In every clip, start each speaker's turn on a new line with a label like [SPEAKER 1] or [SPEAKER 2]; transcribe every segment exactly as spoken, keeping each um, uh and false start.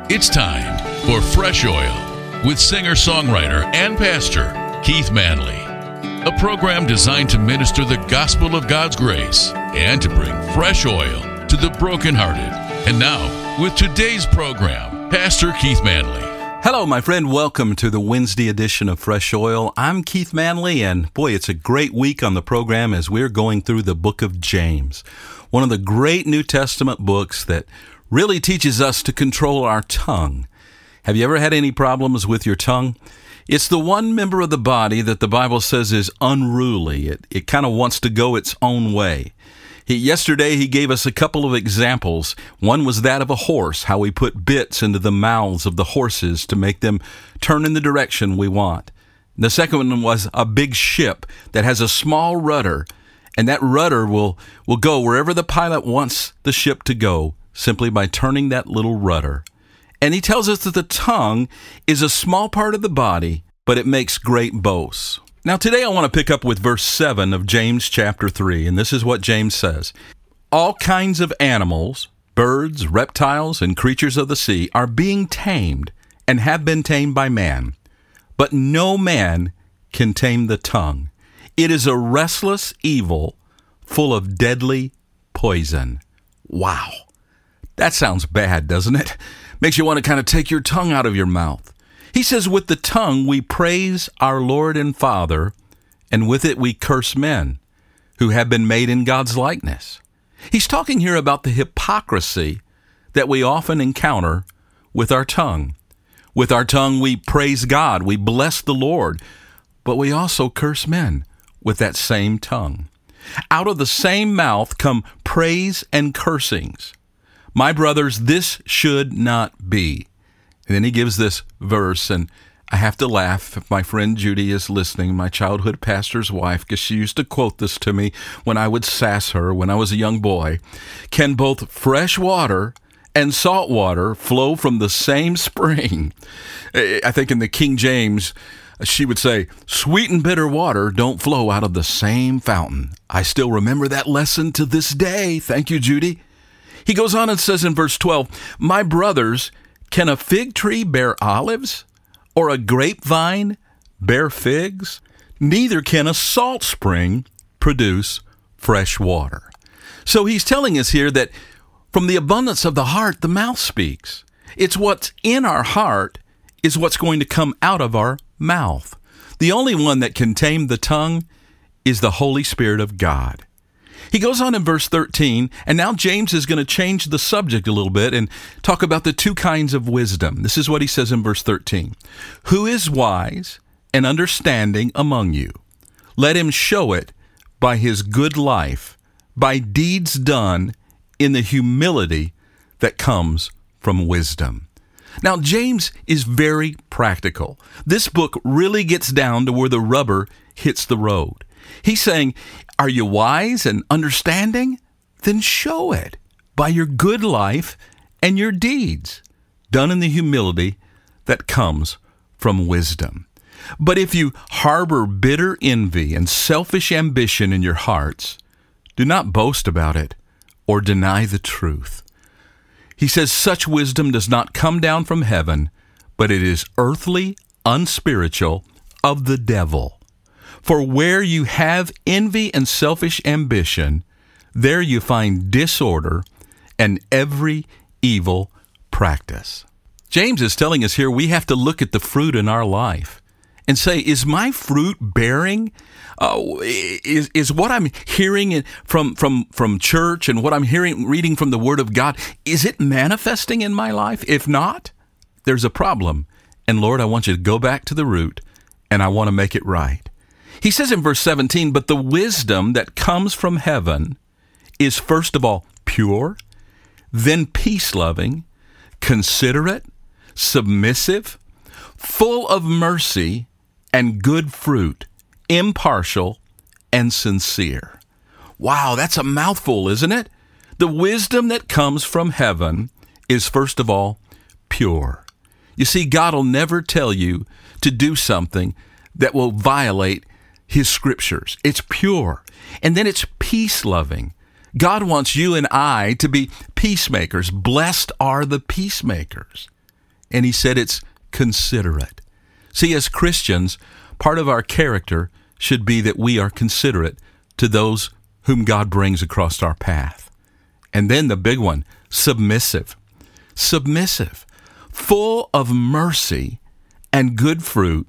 [SPEAKER 1] It's time for Fresh Oil with singer-songwriter and pastor Keith Manley, a program designed to minister the gospel of God's grace and to bring fresh oil to the brokenhearted. And now, with today's program, Pastor Keith Manley.
[SPEAKER 2] Hello, my friend. Welcome to the Wednesday edition of Fresh Oil. I'm Keith Manley, and boy, it's a great week on the program as we're going through the book of James, one of the great New Testament books that really teaches us to control our tongue. Have you ever had any problems with your tongue? It's the one member of the body that the Bible says is unruly. It, it kind of wants to go its own way. He, yesterday, he gave us a couple of examples. One was that of a horse, how we put bits into the mouths of the horses to make them turn in the direction we want. The second one was a big ship that has a small rudder, and that rudder will, will go wherever the pilot wants the ship to go, simply by turning that little rudder. And he tells us that the tongue is a small part of the body, but it makes great boasts. Now today I want to pick up with verse seven of James chapter three, and this is what James says. All kinds of animals, birds, reptiles, and creatures of the sea are being tamed and have been tamed by man, but no man can tame the tongue. It is a restless evil full of deadly poison. Wow. That sounds bad, doesn't it? Makes you want to kind of take your tongue out of your mouth. He says, with the tongue we praise our Lord and Father, and with it we curse men who have been made in God's likeness. He's talking here about the hypocrisy that we often encounter with our tongue. With our tongue we praise God, we bless the Lord, but we also curse men with that same tongue. Out of the same mouth come praise and cursings. My brothers, this should not be. And then he gives this verse, and I have to laugh if my friend Judy is listening, my childhood pastor's wife, because she used to quote this to me when I would sass her when I was a young boy. Can both fresh water and salt water flow from the same spring? I think in the King James, she would say, sweet and bitter water don't flow out of the same fountain. I still remember that lesson to this day. Thank you, Judy. He goes on and says in verse twelve, my brothers, can a fig tree bear olives, or a grapevine bear figs? Neither can a salt spring produce fresh water. So he's telling us here that from the abundance of the heart, the mouth speaks. It's what's in our heart is what's going to come out of our mouth. The only one that can tame the tongue is the Holy Spirit of God. He goes on in verse thirteen, and now James is going to change the subject a little bit and talk about the two kinds of wisdom. This is what he says in verse thirteen. Who is wise and understanding among you? Let him show it by his good life, by deeds done in the humility that comes from wisdom. Now, James is very practical. This book really gets down to where the rubber hits the road. He's saying, are you wise and understanding? Then show it by your good life and your deeds, done in the humility that comes from wisdom. But if you harbor bitter envy and selfish ambition in your hearts, do not boast about it or deny the truth. He says such wisdom does not come down from heaven, but it is earthly, unspiritual, of the devil. For where you have envy and selfish ambition, there you find disorder and every evil practice. James is telling us here we have to look at the fruit in our life and say, is my fruit bearing? Uh, is is what I'm hearing from, from, from church and what I'm hearing, reading from the Word of God, is it manifesting in my life? If not, there's a problem. And Lord, I want you to go back to the root, and I want to make it right. He says in verse seventeen, but the wisdom that comes from heaven is first of all pure, then peace-loving, considerate, submissive, full of mercy and good fruit, impartial and sincere. Wow, that's a mouthful, isn't it? The wisdom that comes from heaven is first of all pure. You see, God will never tell you to do something that will violate His scriptures. It's pure. And then it's peace-loving. God wants you and I to be peacemakers. Blessed are the peacemakers. and he said it's considerate. See, as Christians, part of our character should be that we are considerate to those whom God brings across our path. And then the big one, submissive. Submissive, full of mercy and good fruit,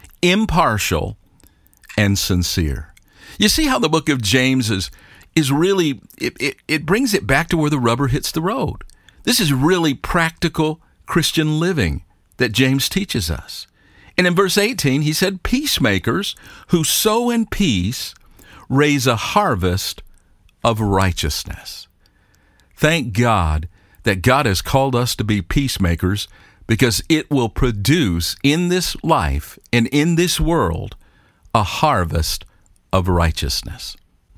[SPEAKER 2] impartial and sincere. You see how the book of James is, is really, it, it, it brings it back to where the rubber hits the road. This is really practical Christian living that James teaches us. And in verse eighteen, he said, peacemakers who sow in peace raise a harvest of righteousness. Thank God that God has called us to be peacemakers, because it will produce in this life and in this world a harvest of righteousness.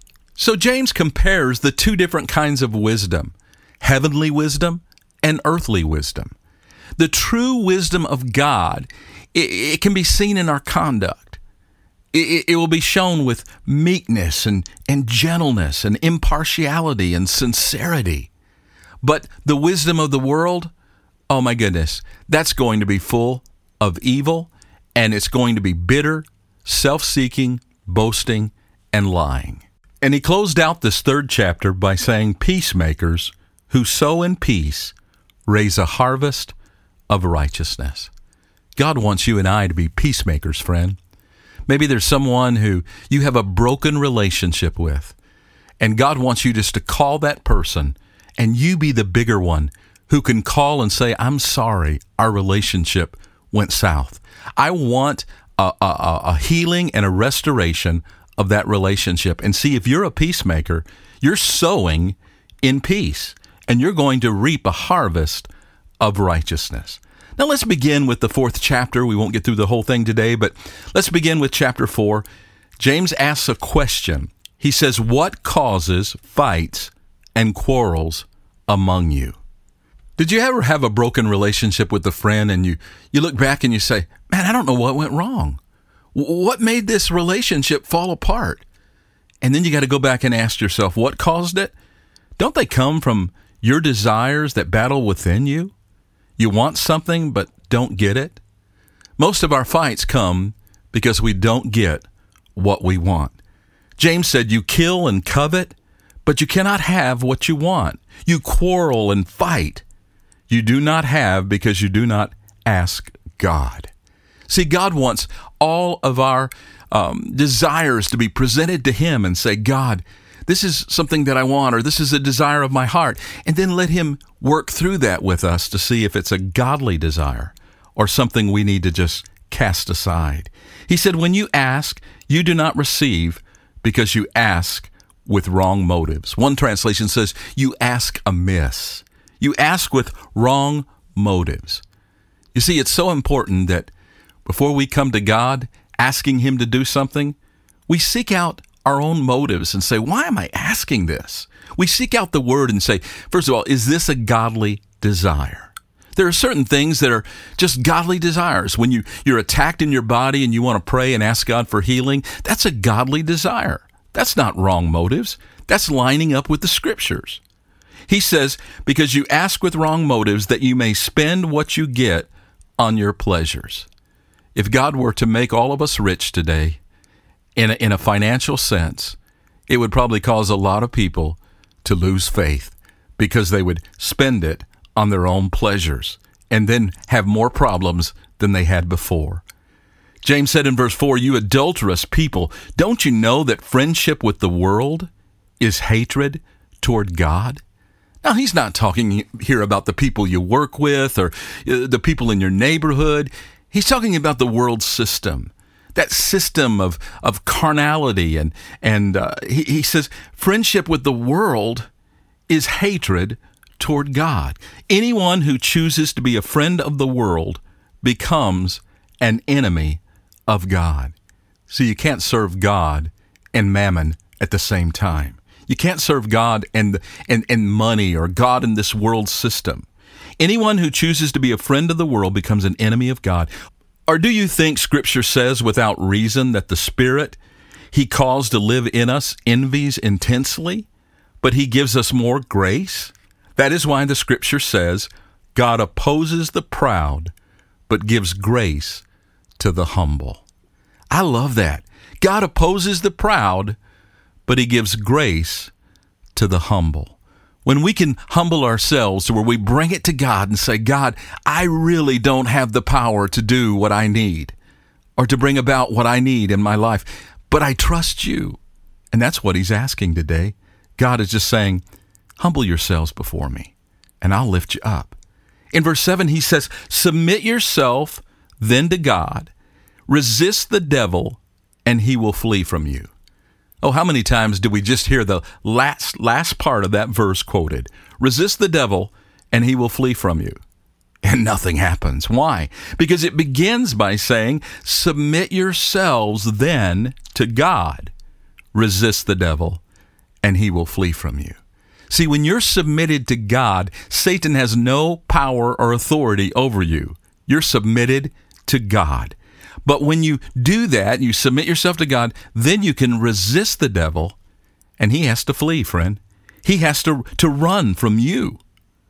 [SPEAKER 2] So James compares the two different kinds of wisdom, heavenly wisdom and earthly wisdom. The true wisdom of God, it, it can be seen in our conduct. It, it will be shown with meekness and, and gentleness and impartiality and sincerity. But the wisdom of the world, oh my goodness, that's going to be full of evil, and it's going to be bitter, self-seeking, boasting, and lying. And he closed out this third chapter by saying, peacemakers who sow in peace raise a harvest of righteousness. God wants you and I to be peacemakers, friend. Maybe there's someone who you have a broken relationship with, and God wants you just to call that person, and you be the bigger one who can call and say, I'm sorry, our relationship went south. I want a, a, a healing and a restoration of that relationship. And see, if you're a peacemaker, you're sowing in peace, and you're going to reap a harvest of righteousness. Now let's begin with the fourth chapter. We won't get through the whole thing today, but let's begin with chapter four. James asks a question. He says, what causes fights and quarrels among you? Did you ever have a broken relationship with a friend, and you, you look back and you say, man, I don't know what went wrong. What made this relationship fall apart? And then you got to go back and ask yourself, what caused it? Don't they come from your desires that battle within you? You want something but don't get it? Most of our fights come because we don't get what we want. James said, you kill and covet, but you cannot have what you want. You quarrel and fight. You do not have because you do not ask God. See, God wants all of our um, desires to be presented to Him and say, God, this is something that I want, or this is a desire of my heart. And then let Him work through that with us to see if it's a godly desire or something we need to just cast aside. He said, when you ask, you do not receive because you ask with wrong motives. One translation says, you ask amiss. You ask with wrong motives. You see, it's so important that before we come to God asking Him to do something, we seek out our own motives and say, why am I asking this? We seek out the Word and say, first of all, is this a godly desire? There are certain things that are just godly desires. When you, you're attacked in your body and you want to pray and ask God for healing, that's a godly desire. That's not wrong motives. That's lining up with the Scriptures. He says, because you ask with wrong motives that you may spend what you get on your pleasures. If God were to make all of us rich today, in a, in a financial sense, it would probably cause a lot of people to lose faith because they would spend it on their own pleasures and then have more problems than they had before. James said in verse four, you adulterous people, don't you know that friendship with the world is hatred toward God? Now, he's not talking here about the people you work with or the people in your neighborhood. He's talking about the world system, that system of, of carnality. And, and uh, he, he says, friendship with the world is hatred toward God. Anyone who chooses to be a friend of the world becomes an enemy of God. So you can't serve God and mammon at the same time. You can't serve God and, and, and money or God in this world system. Anyone who chooses to be a friend of the world becomes an enemy of God. Or do you think Scripture says without reason that the Spirit He calls to live in us envies intensely, but He gives us more grace? That is why the Scripture says, God opposes the proud, but gives grace to the humble. I love that. God opposes the proud, but he gives grace to the humble. When we can humble ourselves to where we bring it to God and say, God, I really don't have the power to do what I need or to bring about what I need in my life, but I trust you. And that's what he's asking today. God is just saying, humble yourselves before me, and I'll lift you up. In verse seven, he says, submit yourself then to God, resist the devil, and he will flee from you. Oh, how many times do we just hear the last last part of that verse quoted? Resist the devil, and he will flee from you. And nothing happens. Why? Because it begins by saying, submit yourselves then to God. Resist the devil, and he will flee from you. See, when you're submitted to God, Satan has no power or authority over you. You're submitted to God. But when you do that, you submit yourself to God, then you can resist the devil, and he has to flee, friend. He has to, to run from you.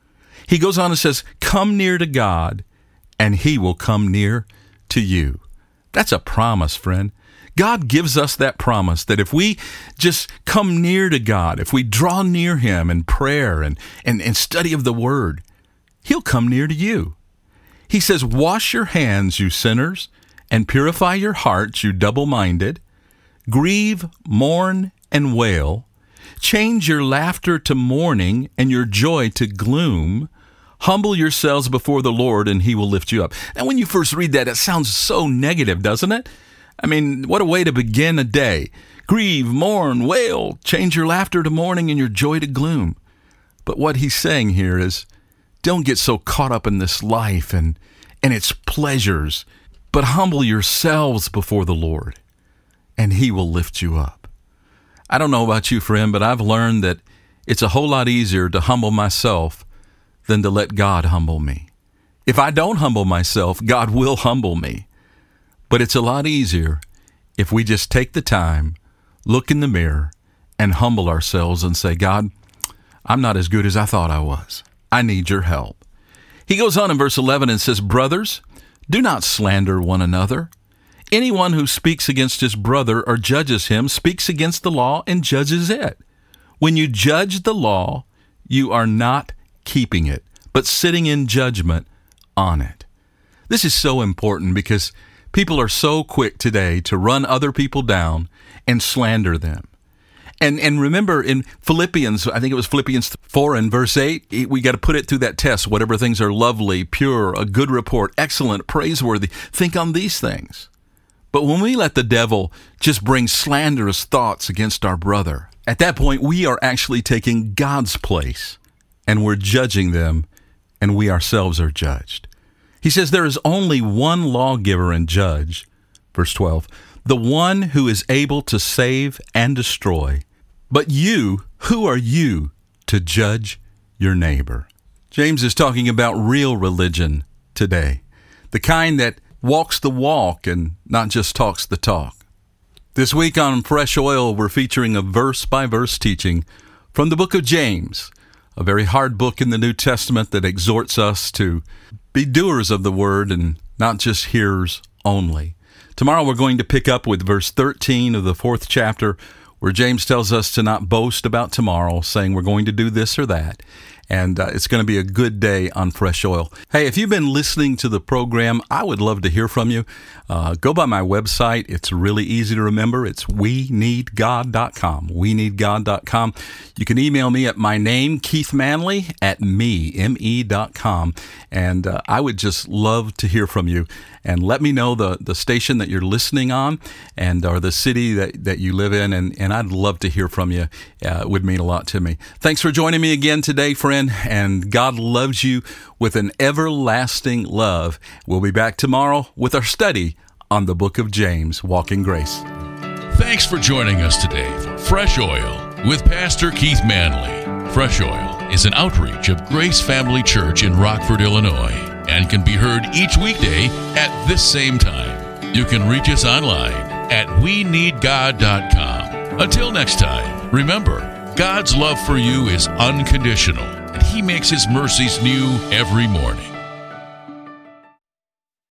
[SPEAKER 2] He goes on and says, come near to God, and he will come near to you. That's a promise, friend. God gives us that promise that if we just come near to God, if we draw near him in prayer and, and, and study of the word, he'll come near to you. He says, wash your hands, you sinners, and purify your hearts, you double-minded. Grieve, mourn, and wail. Change your laughter to mourning and your joy to gloom. Humble yourselves before the Lord, and he will lift you up. Now, when you first read that, it sounds so negative, doesn't it? I mean, what a way to begin a day. Grieve, mourn, wail, change your laughter to mourning and your joy to gloom. But what he's saying here is, don't get so caught up in this life and, and its pleasures, but humble yourselves before the Lord, and he will lift you up. I don't know about you, friend, but I've learned that it's a whole lot easier to humble myself than to let God humble me. If I don't humble myself, God will humble me. But it's a lot easier if we just take the time, look in the mirror, and humble ourselves and say, God, I'm not as good as I thought I was. I need your help. He goes on in verse eleven and says, brothers, do not slander one another. Anyone who speaks against his brother or judges him speaks against the law and judges it. When you judge the law, you are not keeping it, but sitting in judgment on it. This is so important because people are so quick today to run other people down and slander them. And and remember in Philippians, I think it was Philippians four and verse eight, we got to put it through that test. Whatever things are lovely, pure, a good report, excellent, praiseworthy, think on these things. But when we let the devil just bring slanderous thoughts against our brother, at that point we are actually taking God's place and we're judging them, and we ourselves are judged. He says there is only one lawgiver and judge, verse twelve, the one who is able to save and destroy. But you, who are you to judge your neighbor? James is talking about real religion today, the kind that walks the walk and not just talks the talk. This week on Fresh Oil, we're featuring a verse-by-verse teaching from the book of James, a very hard book in the New Testament that exhorts us to be doers of the word and not just hearers only. Tomorrow we're going to pick up with verse thirteen of the fourth chapter, where James tells us to not boast about tomorrow, saying we're going to do this or that. And uh, it's going to be a good day on Fresh Oil. Hey, if you've been listening to the program, I would love to hear from you. Uh, go by my website. It's really easy to remember. It's we need god dot com. we need god dot com. You can email me at my name, Keith Manley, at me, M E dot com. And uh, I would just love to hear from you. And let me know the, the station that you're listening on and or the city that, that you live in. And, and I'd love to hear from you. Uh, it would mean a lot to me. Thanks for joining me again today, friend. And God loves you with an everlasting love. We'll be back tomorrow with our study on the book of James, Walk in Grace.
[SPEAKER 1] Thanks for joining us today for Fresh Oil with Pastor Keith Manley. Fresh Oil is an outreach of Grace Family Church in Rockford, Illinois, and can be heard each weekday at this same time. You can reach us online at we need god dot com. Until next time, remember, God's love for you is unconditional, and He He makes His mercies new every morning.